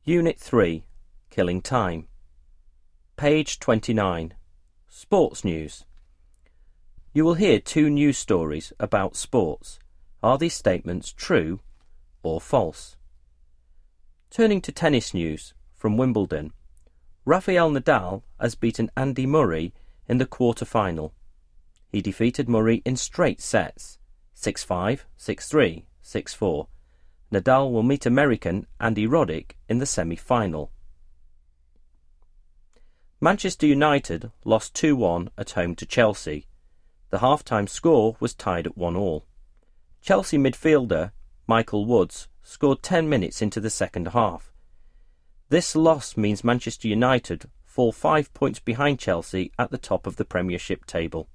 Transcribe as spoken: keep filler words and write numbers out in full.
Unit three, Killing Time. Page twenty-nine. Sports News. You will hear two news stories about sports. Are these statements true or false? Turning to tennis news from Wimbledon. Rafael Nadal has beaten Andy Murray in the quarter-final. He defeated Murray in straight sets, six five, six three, six four. Nadal will meet American Andy Roddick in the semi-final. Manchester United lost two one at home to Chelsea. The half-time score was tied at one all. Chelsea midfielder Michael Woods scored ten minutes into the second half. This loss means Manchester United fall five points behind Chelsea at the top of the Premiership table.